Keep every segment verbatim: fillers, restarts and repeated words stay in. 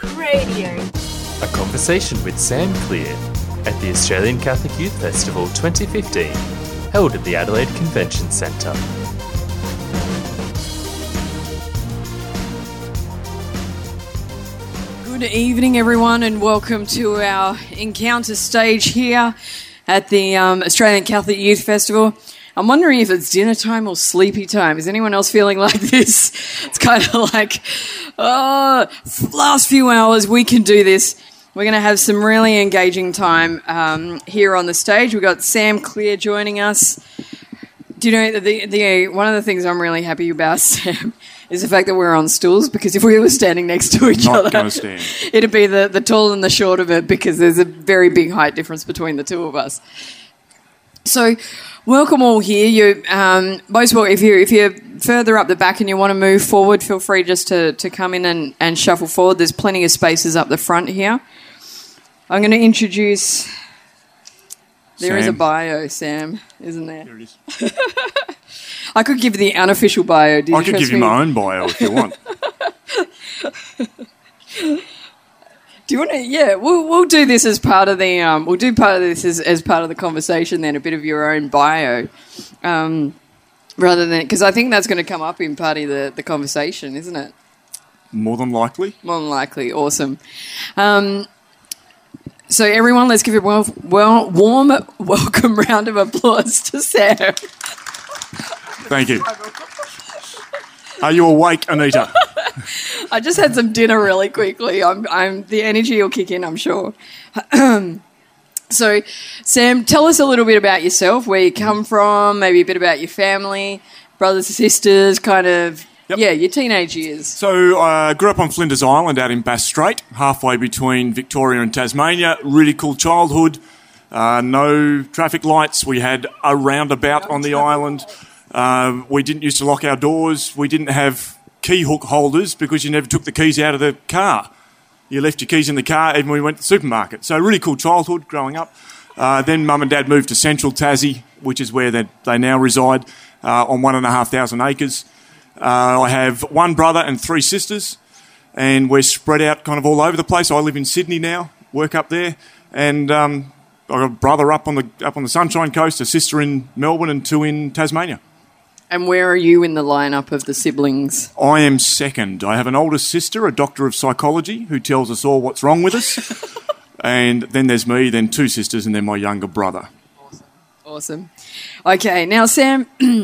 Radio. A conversation with Sam Clear at the Australian Catholic Youth Festival twenty fifteen, held at the Adelaide Convention Centre. Good evening, everyone, and welcome to our encounter stage here at the um, Australian Catholic Youth Festival. I'm wondering if it's dinner time or sleepy time. Is anyone else feeling like this? It's kind of like, oh, last few hours, we can do this. We're going to have some really engaging time um, here on the stage. We've got Sam Clear joining us. Do you know, the, the one of the things I'm really happy about, Sam, is the fact that we're on stools, because if we were standing next to each Not other, gonna stand. it'd be the, the tall and the short of it, because there's a very big height difference between the two of us. So, welcome all here. You, um, most well, if you're if you're further up the back and you want to move forward, feel free just to, to come in and, and shuffle forward. There's plenty of spaces up the front here. I'm going to introduce. There Sam. is a bio, Sam, isn't there? There it is. I could give the unofficial bio. Do you I could trust give you me? my own bio if you want. Do you want to? Yeah, we'll we'll do this as part of the um. We'll do part of this as, as part of the conversation. Then a bit of your own bio, um, rather than because I think that's going to come up in part of the, the conversation, isn't it? More than likely. More than likely. Awesome. Um, so everyone, let's give a well, well warm welcome round of applause to Sam. Thank you. Are you awake, Anita? I just had some dinner really quickly. I'm, I'm the energy will kick in, I'm sure. So, Sam, tell us a little bit about yourself, where you come from, maybe a bit about your family, brothers and sisters, kind of, Yep. yeah, your teenage years. So I uh, grew up on Flinders Island out in Bass Strait, halfway between Victoria and Tasmania. Really cool childhood. Uh, no traffic lights. We had a roundabout on the island. Uh, we didn't used to lock our doors. We didn't have key hook holders because you never took the keys out of the car. You left your keys in the car even when we went to the supermarket. So really cool childhood growing up. Uh, then Mum and Dad moved to Central Tassie, which is where they, they now reside, uh, on one and a half thousand acres. Uh, I have one brother and three sisters, and we're spread out kind of all over the place. I live in Sydney now, work up there, and um, I've got a brother up on the up on the Sunshine Coast, a sister in Melbourne, and two in Tasmania. And where are you in the lineup of the siblings? I am second. I have an older sister, a doctor of psychology, who tells us all what's wrong with us. And then there's me, then two sisters, and then my younger brother. Awesome. Awesome. Okay, now, Sam,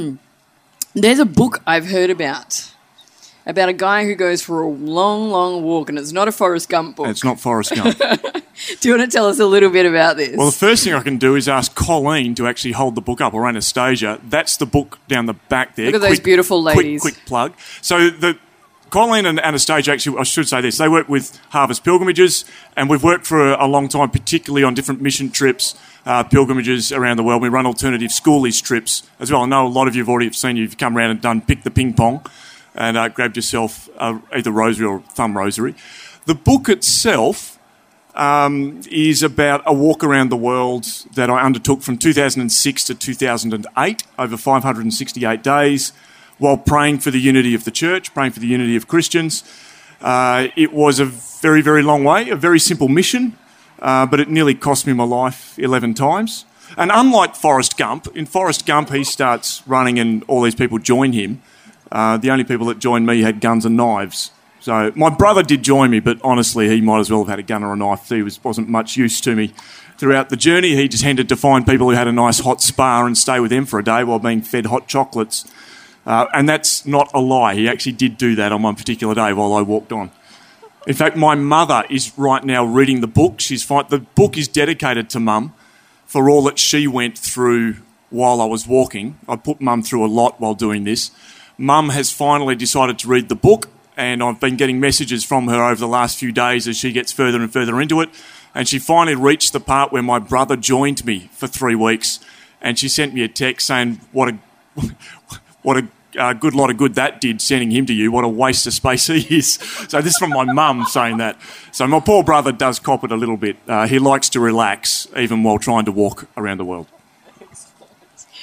there's a book I've heard about, about a guy who goes for a long, long walk, and it's not a Forrest Gump book. It's not Forrest Gump. Do you want to tell us a little bit about this? Well, the first thing I can do is ask Colleen to actually hold the book up, or Anastasia. That's the book down the back there. Look at those beautiful ladies. Quick, quick plug. So the Colleen and Anastasia, actually, I should say this, they work with Harvest Pilgrimages, and we've worked for a, a long time, particularly on different mission trips, uh, pilgrimages around the world. We run alternative schoolies trips as well. I know a lot of you have already seen you've come around and done Pick the Ping Pong and uh, grabbed yourself uh, either rosary or thumb rosary. The book itself um, is about a walk around the world that I undertook from two thousand six to two thousand eight, over five hundred sixty-eight days, while praying for the unity of the church, praying for the unity of Christians. Uh, it was a very, very long way, a very simple mission, uh, but it nearly cost me my life eleven times. And unlike Forrest Gump, in Forrest Gump he starts running and all these people join him. Uh, the only people that joined me had guns and knives. So my brother did join me, but honestly he might as well have had a gun or a knife. He was, wasn't much use to me throughout the journey. He just tended to find people who had a nice hot spa and stay with them for a day while being fed hot chocolates. Uh, and that's not a lie. He actually did do that on one particular day while I walked on. In fact, my mother is right now reading the book. She's fi- the book is dedicated to Mum for all that she went through while I was walking. I put Mum through a lot while doing this. Mum has finally decided to read the book, and I've been getting messages from her over the last few days as she gets further and further into it. And she finally reached the part where my brother joined me for three weeks, and she sent me a text saying, what a... What a uh, good lot of good that did, sending him to you. What a waste of space he is. So this is from my mum saying that. So my poor brother does cop it a little bit. Uh, he likes to relax even while trying to walk around the world.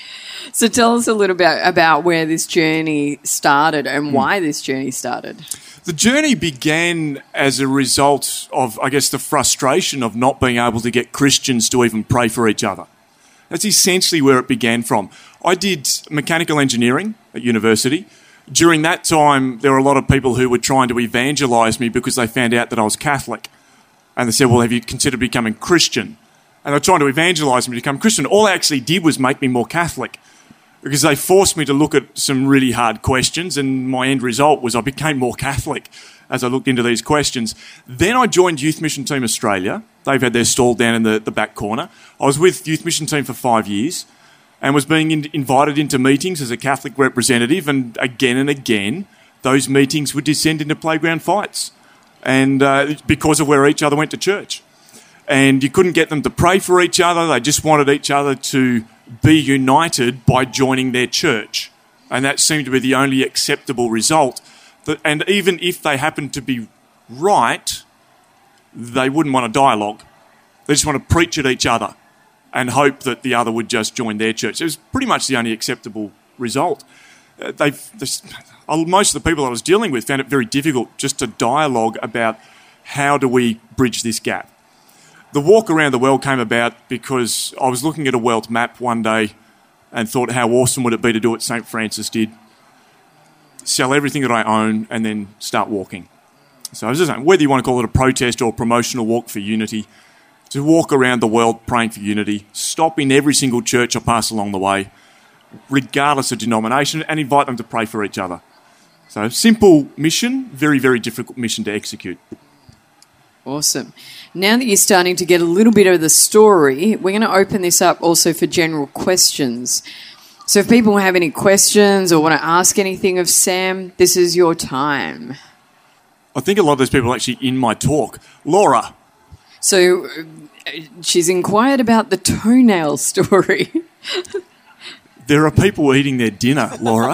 So tell us a little bit about where this journey started and why this journey started. The journey began as a result of, I guess, the frustration of not being able to get Christians to even pray for each other. That's essentially where it began from. I did mechanical engineering at university. During that time, there were a lot of people who were trying to evangelise me because they found out that I was Catholic. And they said, well, have you considered becoming Christian? And they were trying to evangelise me to become Christian. All they actually did was make me more Catholic, because they forced me to look at some really hard questions, and my end result was I became more Catholic as I looked into these questions. Then I joined Youth Mission Team Australia. They've had their stall down in the, the back corner. I was with Youth Mission Team for five years and was being in, invited into meetings as a Catholic representative, and again and again those meetings would descend into playground fights, and uh, because of where each other went to church. And you couldn't get them to pray for each other. They just wanted each other to be united by joining their church. And that seemed to be the only acceptable result. And even if they happened to be right, they wouldn't want a dialogue. They just want to preach at each other and hope that the other would just join their church. It was pretty much the only acceptable result. Uh, they've, this, most of the people I was dealing with found it very difficult just to dialogue about how do we bridge this gap. The walk around the world came about because I was looking at a world map one day and thought, how awesome would it be to do what Saint Francis did? Sell everything that I own and then start walking. So I was just saying, whether you want to call it a protest or a promotional walk for unity, to walk around the world praying for unity, stop in every single church I pass along the way, regardless of denomination, and invite them to pray for each other. So simple mission, very, very difficult mission to execute. Awesome. Now that you're starting to get a little bit of the story, we're going to open this up also for general questions. So if people have any questions or want to ask anything of Sam, this is your time. I think a lot of those people are actually in my talk. Laura. So uh, she's inquired about the toenail story. There are people eating their dinner, Laura.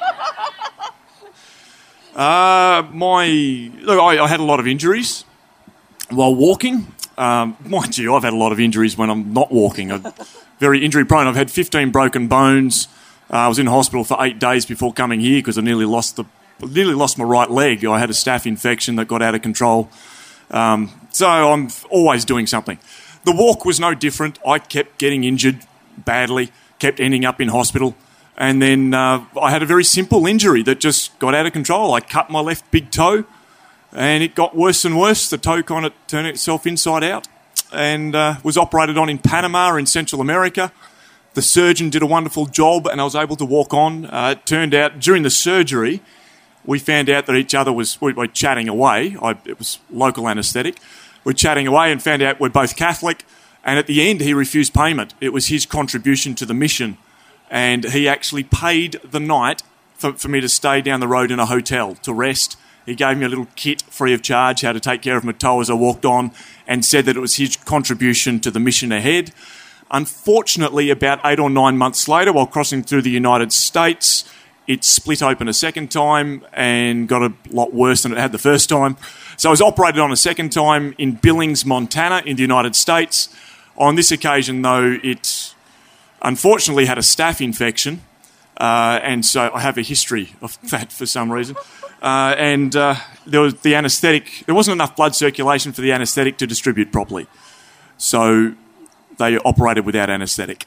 uh, my look, I, I had a lot of injuries while walking. Um, mind you, I've had a lot of injuries when I'm not walking. I'm very injury prone. I've had fifteen broken bones. Uh, I was in hospital for eight days before coming here because I nearly lost the nearly lost my right leg. I had a staph infection that got out of control. Um, so I'm always doing something. The walk was no different. I kept getting injured badly, kept ending up in hospital. And then uh, I had a very simple injury that just got out of control. I cut my left big toe, and it got worse and worse. The toe kind of turned itself inside out, and uh, was operated on in Panama in Central America. The surgeon did a wonderful job, and I was able to walk on. Uh, it turned out during the surgery, we found out that each other was, we were chatting away. I, it was local anaesthetic. We're chatting away and found out we're both Catholic. And at the end, he refused payment. It was his contribution to the mission. And he actually paid the night for, for me to stay down the road in a hotel to rest. He gave me a little kit free of charge, how to take care of my toe as I walked on, and said that it was his contribution to the mission ahead. Unfortunately, about eight or nine months later, while crossing through the United States, it split open a second time and got a lot worse than it had the first time. So I was operated on a second time in Billings, Montana, in the United States. On this occasion, though, it unfortunately had a staph infection, uh, and so I have a history of that for some reason. Uh, and uh, there was the anaesthetic. There wasn't enough blood circulation for the anaesthetic to distribute properly, so they operated without anaesthetic.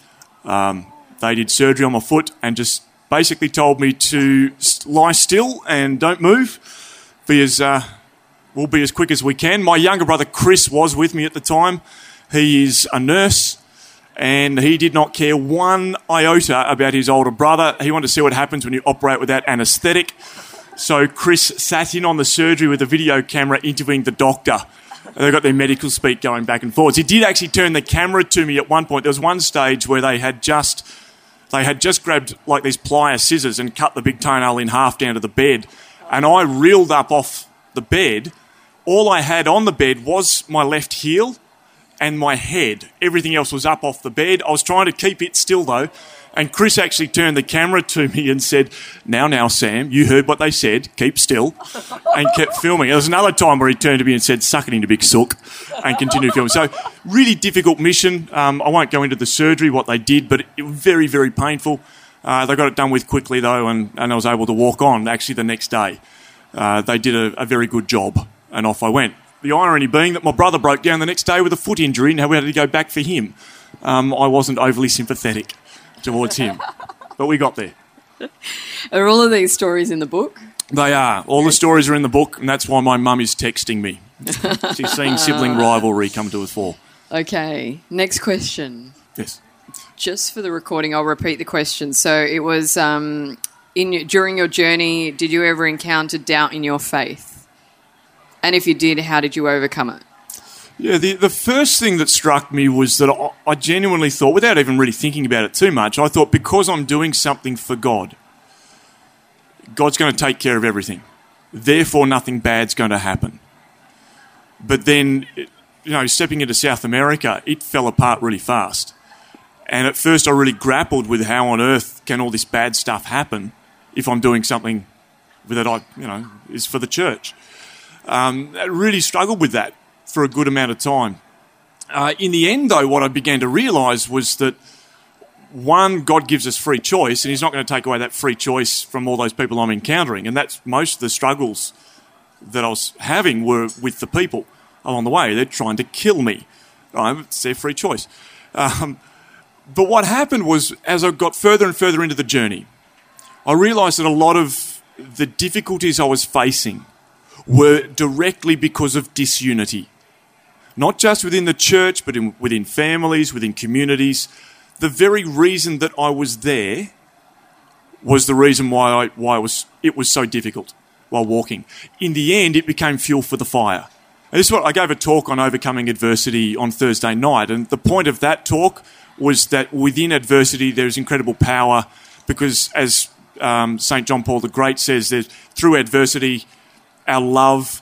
Um, they did surgery on my foot and just basically told me to lie still and don't move. Be as uh, we'll be as quick as we can. My younger brother Chris was with me at the time. He is a nurse, and he did not care one iota about his older brother. He wanted to see what happens when you operate without anaesthetic. So Chris sat in on the surgery with a video camera interviewing the doctor. They got their medical speak going back and forwards. He did actually turn the camera to me at one point. There was one stage where they had just they had just grabbed like these plier scissors and cut the big toenail in half down to the bed. And I reeled up off the bed. All I had on the bed was my left heel and my head. Everything else was up off the bed. I was trying to keep it still though. And Chris actually turned the camera to me and said, now, now, Sam, you heard what they said, keep still, and kept filming. There was another time where he turned to me and said, suck it into big sook, and continued filming. So really difficult mission. Um, I won't go into the surgery, what they did, but it was very, very painful. Uh, they got it done with quickly, though, and, and I was able to walk on, actually, the next day. Uh, they did a, a very good job, and off I went. The irony being that my brother broke down the next day with a foot injury, and we had to go back for him. Um, I wasn't overly sympathetic towards him, but we got there. Are all of these stories in the book? They are. All the stories are in the book, and that's why my mum is texting me. She's seeing sibling rivalry come to the fore. Okay, next question. Yes. Just for the recording, I'll repeat the question. So it was, um, in your, during your journey, did you ever encounter doubt in your faith? And if you did, how did you overcome it? Yeah, the, the first thing that struck me was that I, I genuinely thought, without even really thinking about it too much, I thought because I'm doing something for God, God's going to take care of everything. Therefore, nothing bad's going to happen. But then, you know, stepping into South America, it fell apart really fast. And at first I really grappled with how on earth can all this bad stuff happen if I'm doing something that I, you know, is for the church. Um, I really struggled with that for a good amount of time. Uh, in the end, though, what I began to realise was that, one, God gives us free choice, and he's not going to take away that free choice from all those people I'm encountering. And that's most of the struggles that I was having were with the people along the way. They're trying to kill me. Right? It's their free choice. Um, but what happened was, as I got further and further into the journey, I realised that a lot of the difficulties I was facing were directly because of disunity. Not just within the church, but in, within families, within communities. The very reason that I was there was the reason why I, why I was, it was so difficult while walking. In the end, it became fuel for the fire. And this is what I gave a talk on overcoming adversity on Thursday night, and the point of that talk was that within adversity there is incredible power, because as um, Saint John Paul the Great says, that through adversity our love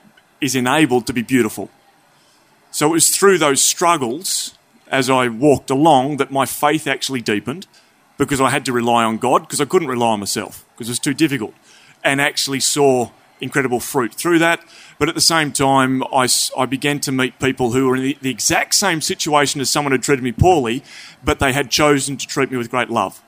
is enabled to be beautiful. So it was through those struggles as I walked along that my faith actually deepened, because I had to rely on God, because I couldn't rely on myself, because it was too difficult, and actually saw incredible fruit through that. But at the same time, I, I began to meet people who were in the, the exact same situation as someone who treated me poorly, but they had chosen to treat me with great love.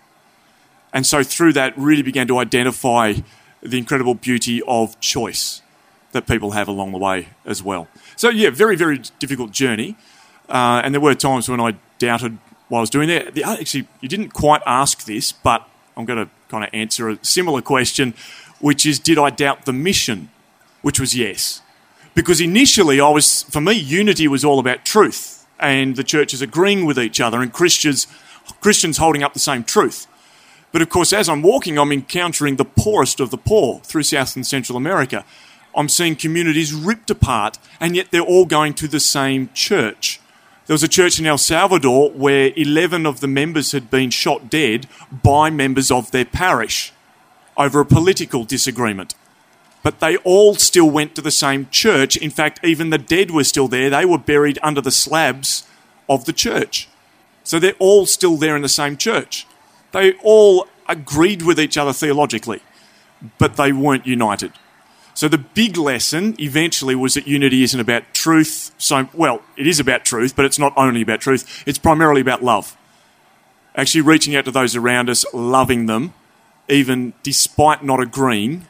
And so through that, really began to identify the incredible beauty of choice that people have along the way as well. So yeah, very, very difficult journey. Uh, and there were times when I doubted what I was doing there. The, actually, you didn't quite ask this, but I'm going to kind of answer a similar question, which is, did I doubt the mission? Which was yes. Because initially, I was, for me, unity was all about truth, and the churches agreeing with each other, and Christians, Christians holding up the same truth. But of course, as I'm walking, I'm encountering the poorest of the poor through South and Central America. I'm seeing communities ripped apart, and yet they're all going to the same church. There was a church in El Salvador where eleven of the members had been shot dead by members of their parish over a political disagreement. But they all still went to the same church. In fact, even the dead were still there. They were buried under the slabs of the church. So they're all still there in the same church. They all agreed with each other theologically, but they weren't united. So the big lesson eventually was that unity isn't about truth. So, well, it is about truth, but it's not only about truth. It's primarily about love. Actually reaching out to those around us, loving them, even despite not agreeing,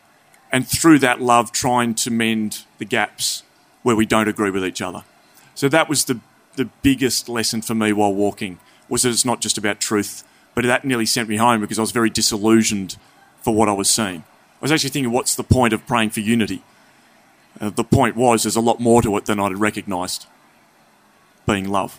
and through that love trying to mend the gaps where we don't agree with each other. So that was the, the biggest lesson for me while walking, was that it's not just about truth, but that nearly sent me home because I was very disillusioned for what I was seeing. I was actually thinking, what's the point of praying for unity? Uh, the point was there's a lot more to it than I'd recognised, being love.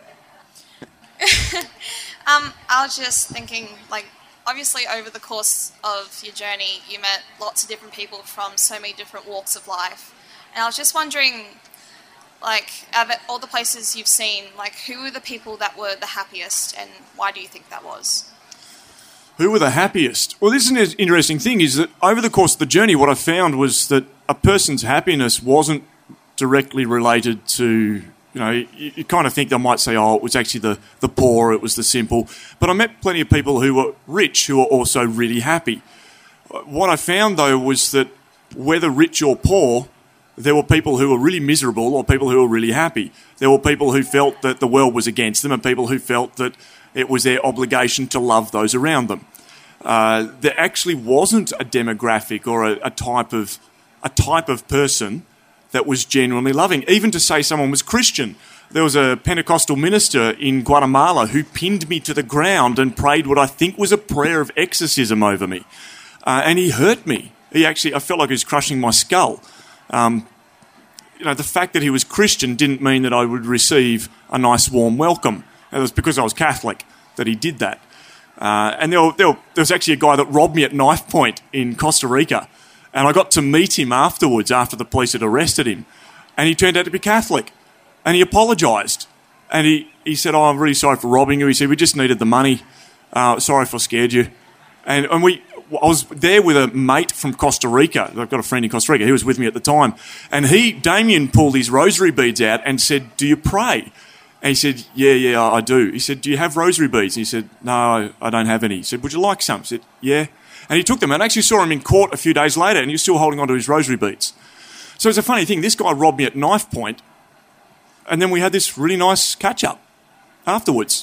um, I was just thinking, like, obviously over the course of your journey, you met lots of different people from so many different walks of life. And I was just wondering, like, out of all the places you've seen, like, who were the people that were the happiest, and why do you think that was? Who were the happiest? Well, this is an interesting thing, is that over the course of the journey, what I found was that a person's happiness wasn't directly related to You know, you, you kind of think they might say, oh, it was actually the, the poor, it was the simple. But I met plenty of people who were rich who were also really happy. What I found, though, was that whether rich or poor, there were people who were really miserable or people who were really happy. There were people who felt that the world was against them and people who felt that it was their obligation to love those around them. Uh, there actually wasn't a demographic or a, a type of a type of person that was genuinely loving. Even to say someone was Christian. There was a Pentecostal minister in Guatemala who pinned me to the ground and prayed what I think was a prayer of exorcism over me. Uh, and he hurt me. He actually, I felt like he was crushing my skull. Um, you know, the fact that he was Christian didn't mean that I would receive a nice warm welcome. It was because I was Catholic that he did that. Uh, and there, were, there, were, there was actually a guy that robbed me at knife point in Costa Rica. And I got to meet him afterwards, after the police had arrested him. And he turned out to be Catholic. And he apologised. And he, he said, oh, I'm really sorry for robbing you. He said, we just needed the money. Uh, sorry if I scared you. And, and we, I was there with a mate from Costa Rica. I've got a friend in Costa Rica. He was with me at the time. And he, Damien, pulled his rosary beads out and said, do you pray? And he said, yeah, yeah, I do. He said, do you have rosary beads? And he said, no, I don't have any. He said, would you like some? I said, yeah. And he took them and I actually saw him in court a few days later and he was still holding on to his rosary beads. So it's a funny thing. This guy robbed me at knife point and then we had this really nice catch-up afterwards.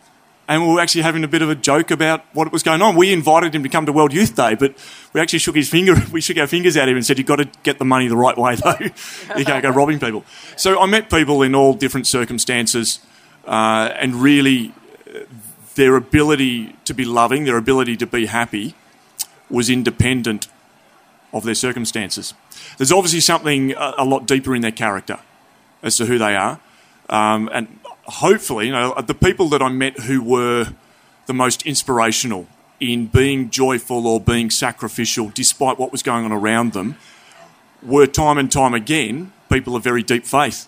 And we were actually having a bit of a joke about what was going on. We invited him to come to World Youth Day, but we actually shook his finger. We shook our fingers at him and said, you've got to get the money the right way, though. You can't go robbing people. So I met people in all different circumstances uh, and really their ability to be loving, their ability to be happy was independent of their circumstances. There's obviously something a, a lot deeper in their character as to who they are. Um, and hopefully, you know, the people that I met who were the most inspirational in being joyful or being sacrificial despite what was going on around them were time and time again people of very deep faith.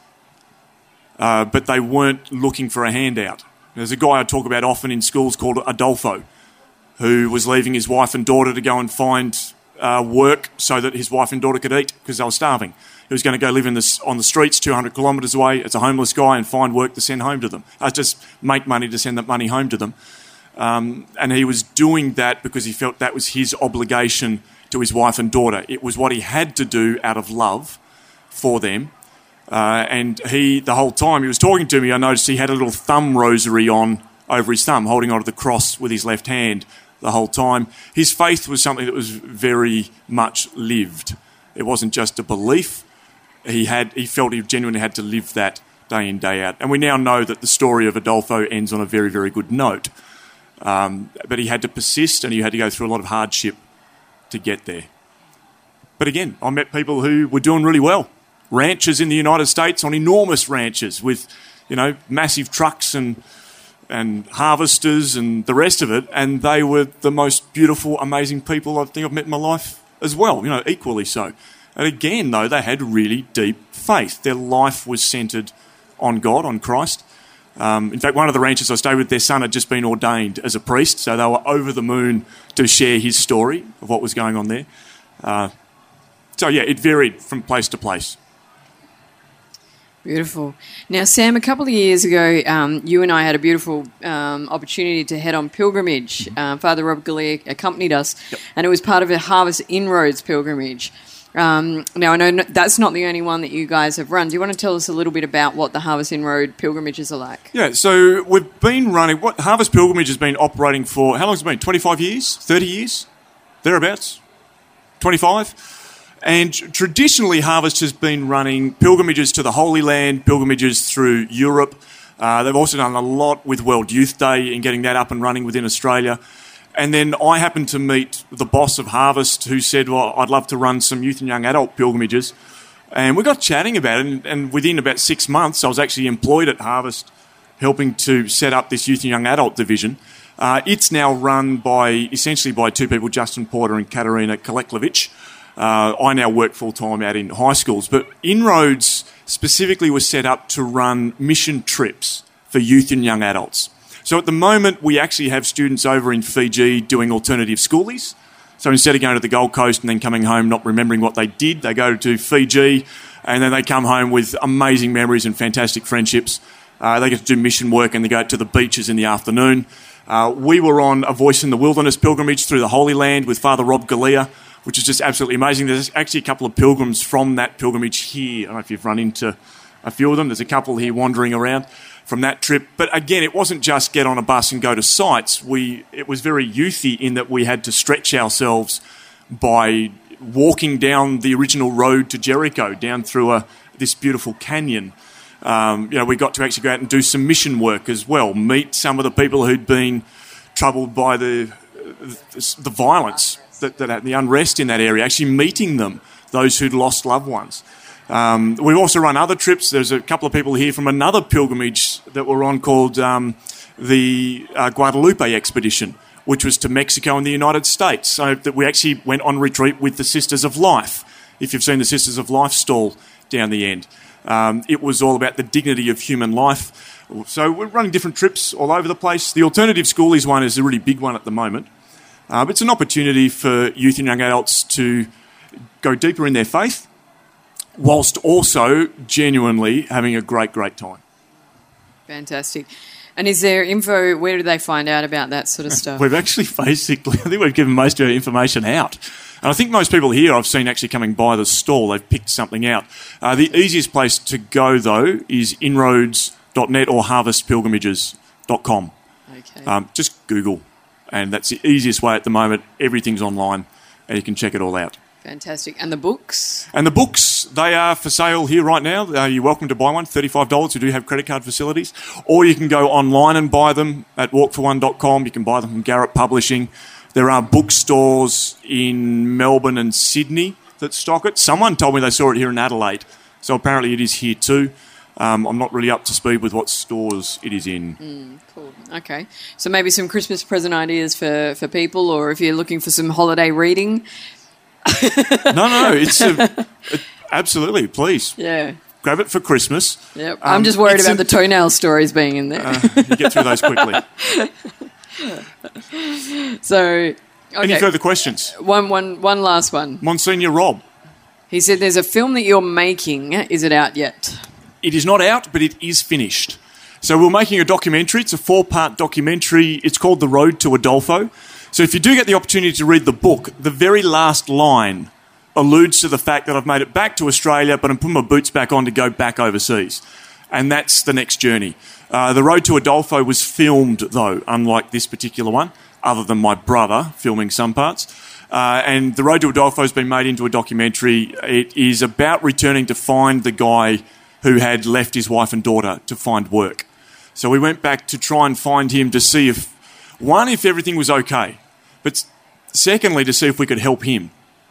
Uh, but they weren't looking for a handout. There's a guy I talk about often in schools called Adolfo, who was leaving his wife and daughter to go and find uh, work so that his wife and daughter could eat because they were starving. He was going to go live in this, on the streets two hundred kilometres away as a homeless guy and find work to send home to them. Uh, just make money to send that money home to them. Um, and he was doing that because he felt that was his obligation to his wife and daughter. It was what he had to do out of love for them. Uh, and he, the whole time he was talking to me, I noticed he had a little thumb rosary on over his thumb, holding onto the cross with his left hand the whole time. His faith was something that was very much lived. It wasn't just a belief. He had, he felt he genuinely had to live that day in, day out. And we now know that the story of Adolfo ends on a very, very good note. Um, but he had to persist and he had to go through a lot of hardship to get there. But again, I met people who were doing really well. Ranchers in the United States on enormous ranches with, you know, massive trucks and and harvesters and the rest of it, and they were the most beautiful, amazing people I think I've met in my life as well, you know, equally so. And again, though, they had really deep faith. Their life was centred on God, on Christ. Um, in fact, one of the ranchers I stayed with, their son had just been ordained as a priest, so they were over the moon to share his story of what was going on there. Uh, so, yeah, it varied from place to place. Beautiful. Now, Sam, a couple of years ago, um, you and I had a beautiful um, opportunity to head on pilgrimage. Mm-hmm. Uh, Father Rob Galea accompanied us, yep. And it was part of a Harvest Inroads pilgrimage. Um, now, I know that's not the only one that you guys have run. Do you want to tell us a little bit about what the Harvest Inroad pilgrimages are like? Yeah, so we've been running... What Harvest Pilgrimage has been operating for... How long has it been? twenty-five years? thirty years? Thereabouts? twenty-five? And traditionally, Harvest has been running pilgrimages to the Holy Land, pilgrimages through Europe. Uh, they've also done a lot with World Youth Day and getting that up and running within Australia. And then I happened to meet the boss of Harvest who said, well, I'd love to run some youth and young adult pilgrimages. And we got chatting about it, and, and within about six months, I was actually employed at Harvest helping to set up this youth and young adult division. Uh, it's now run by, essentially by two people, Justin Porter and Katerina Koleklovich. Uh, I now work full-time out in high schools, but Inroads specifically was set up to run mission trips for youth and young adults. So at the moment, we actually have students over in Fiji doing alternative schoolies. So instead of going to the Gold Coast and then coming home not remembering what they did, they go to Fiji, and then they come home with amazing memories and fantastic friendships. Uh, they get to do mission work and they go out to the beaches in the afternoon. Uh, we were on a Voice in the Wilderness pilgrimage through the Holy Land with Father Rob Galea, which is just absolutely amazing. There's actually a couple of pilgrims from that pilgrimage here. I don't know if you've run into a few of them. There's a couple here wandering around from that trip. But again, it wasn't just get on a bus and go to sites. We It was very youthy in that we had to stretch ourselves by walking down the original road to Jericho, down through a, this beautiful canyon. Um, you know, we got to actually go out and do some mission work as well, meet some of the people who'd been troubled by the the violence, that, that the unrest in that area, actually meeting them, those who'd lost loved ones. Um, we've also run other trips. There's a couple of people here from another pilgrimage that we're on called um, the uh, Guadalupe Expedition, which was to Mexico and the United States. So that we actually went on retreat with the Sisters of Life, if you've seen the Sisters of Life stall down the end. Um, it was all about the dignity of human life. So we're running different trips all over the place. The Alternative Schoolies one is a really big one at the moment. Uh, but it's an opportunity for youth and young adults to go deeper in their faith, whilst also genuinely having a great, great time. Fantastic. And is there info, where do they find out about that sort of stuff? We've actually basically, I think we've given most of our information out. And I think most people here I've seen actually coming by the stall, they've picked something out. Uh, the easiest place to go, though, is inroads dot net or harvest pilgrimages dot com. Okay. Um, just Google, and that's the easiest way at the moment. Everything's online, and you can check it all out. Fantastic. And the books? And the books, they are for sale here right now. Uh, you're welcome to buy one, thirty-five dollars. We do have credit card facilities. Or you can go online and buy them at walk for one dot com. You can buy them from Garrett Publishing. There are bookstores in Melbourne and Sydney that stock it. Someone told me they saw it here in Adelaide, so apparently it is here too. Um, I'm not really up to speed with what stores it is in. Mm, cool. Okay. So maybe some Christmas present ideas for, for people, or if you're looking for some holiday reading. no, no, it's a, a, absolutely, please. Yeah. Grab it for Christmas. Yep. Um, I'm just worried about a, the toenail stories being in there. Uh, you get through those quickly. So, okay. Any further questions? One, one, one last one. Monsignor Rob. He said there's a film that you're making. Is it out yet? It is not out, but it is finished. So we're making a documentary. It's a four-part documentary. It's called The Road to Adolfo. So if you do get the opportunity to read the book, the very last line alludes to the fact that I've made it back to Australia, but I'm putting my boots back on to go back overseas. And that's the next journey. Uh, the Road to Adolfo was filmed, though, unlike this particular one, other than my brother filming some parts. Uh, and The Road to Adolfo has been made into a documentary. It is about returning to find the guy who had left his wife and daughter to find work. So we went back to try and find him to see if, one, if everything was okay, but secondly, to see if we could help him.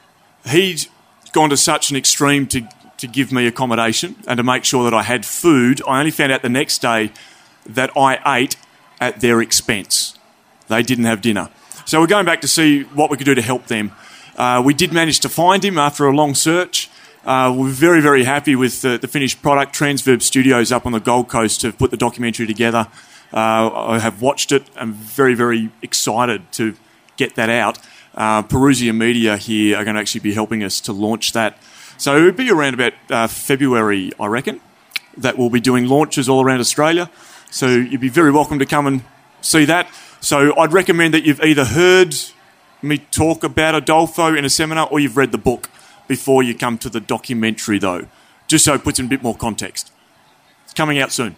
He'd gone to such an extreme to, to give me accommodation and to make sure that I had food. I only found out the next day that I ate at their expense. They didn't have dinner. So we're going back to see what we could do to help them. Uh, we did manage to find him after a long search. Uh, we're very, very happy with the, the finished product. Transverb Studios up on the Gold Coast have put the documentary together. Uh, I have watched it. I'm very, very excited to get that out. Uh, Perusia Media here are going to actually be helping us to launch that. So it would be around about uh, February, I reckon, that we'll be doing launches all around Australia. So you'd be very welcome to come and see that. So I'd recommend that you've either heard me talk about Adolfo in a seminar or you've read the book before you come to the documentary, though, just so it puts in a bit more context. It's coming out soon.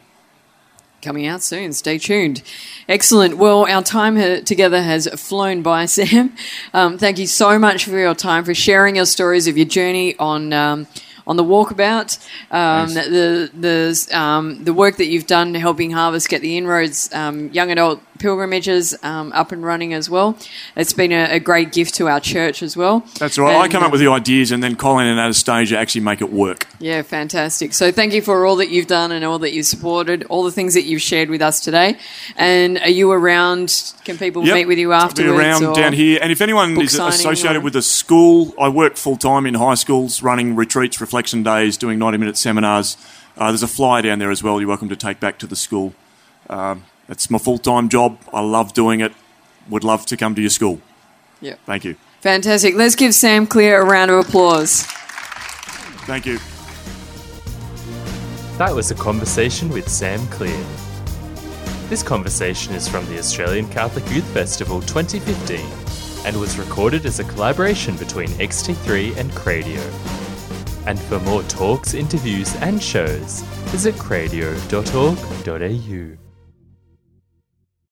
Coming out soon. Stay tuned. Excellent. Well, our time ha- together has flown by, Sam. Um, thank you so much for your time, for sharing your stories of your journey on um, on the walkabout, um, the the um, the work that you've done helping Harvest get the Inroads um, young adult pilgrimages um, up and running as well. It's been a, a great gift to our church as well. That's right. And, I come up with the ideas and then Colin and Anastasia actually make it work. Yeah, fantastic. So thank you for all that you've done and all that you've supported, all the things that you've shared with us today. And are you around? Can people yep. meet with you afterwards? I'll be around down here. And if anyone is associated or... with a school, I work full-time in high schools, running retreats, reflection days, doing ninety-minute seminars. Uh, there's a flyer down there as well you're welcome to take back to the school. Um, it's my full-time job. I love doing it. Would love to come to your school. Yeah. Thank you. Fantastic. Let's give Sam Clear a round of applause. Thank you. That was a conversation with Sam Clear. This conversation is from the Australian Catholic Youth Festival twenty fifteen and was recorded as a collaboration between X T three and Cradio. And for more talks, interviews and shows, visit cradio dot org dot a u.